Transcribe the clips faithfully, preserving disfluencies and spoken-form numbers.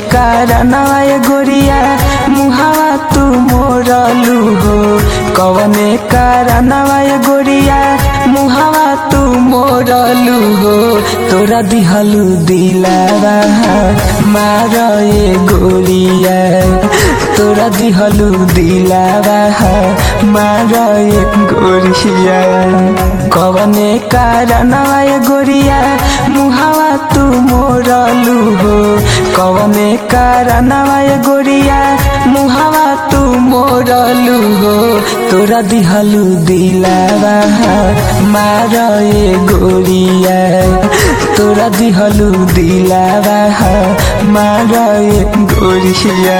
कारणवा ए गोरिया मुहावा तू मोरलू हो कवने कारणवा ए गोरिया मुहावा तू मोरलू हो तोरा दिहलू दिलावा मार ए गोरिया तोरा दिहलू दिलावा मार ए गोरिया कवने कारणवा ए गोरिया मुहावा तू मोरलू हो कवने कारणवा ए गोरिया मुहावा तू मोरलू हो तोरा दिहलू दिलावा मार ए गोरिया तोरा दिहलू दिलावा मार ए गोरिया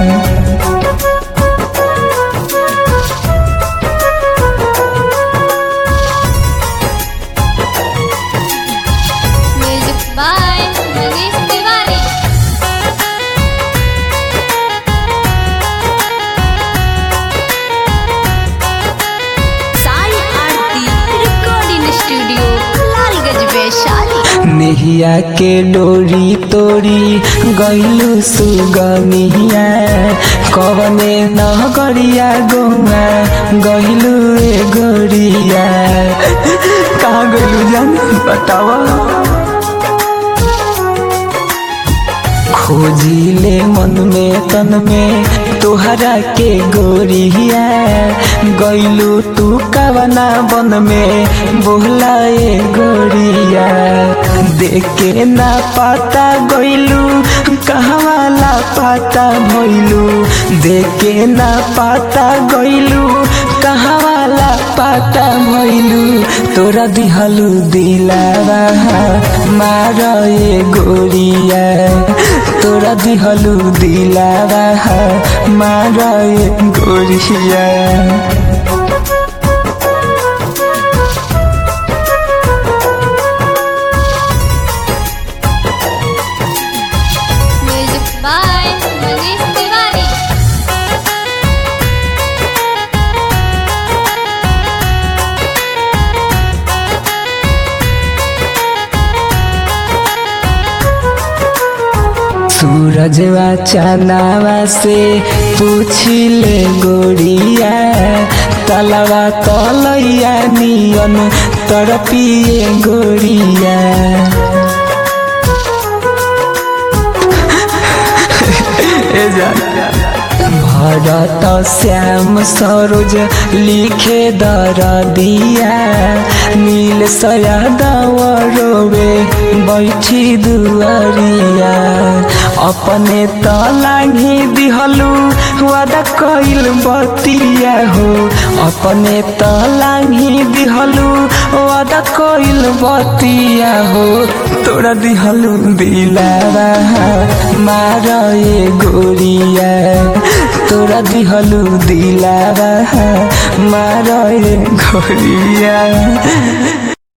नेहिया के डोरी तोरी गईलू सुगनिया कवने नगरिया गोमा गईलू ए गोरिया कहाँ गईलू जान बतावा खोजिले मन में तन में तोहरा के गोरिया गईलू तू कवना बन में बोला ए गोरिया देखे ना पाता गईलू कहवाला पाता भइलू देखे ना पाता गईलू कहवाला पाता भइलू तोरा दिहलू दिलावा मार ए गोरिया तोरा दिहलू दिलावा मार ए गोरिया सूरजवा चनावा से पूछिले गोरिया तलवा तलैया नियन तरपिए गोरिया ए जा भरत श्याम सरोज लिखे दर दिया नील सयादव रोवे बैठी दुआरिया अपने त लागी दिहलू वादा कइल बतिया हो अपने त लागी दिहलू वादा कइल बतिया हो तोरा दिहलू दिलावा मार ए गोरिया तोरा दिहलू दिलावा मार ए गोरिया।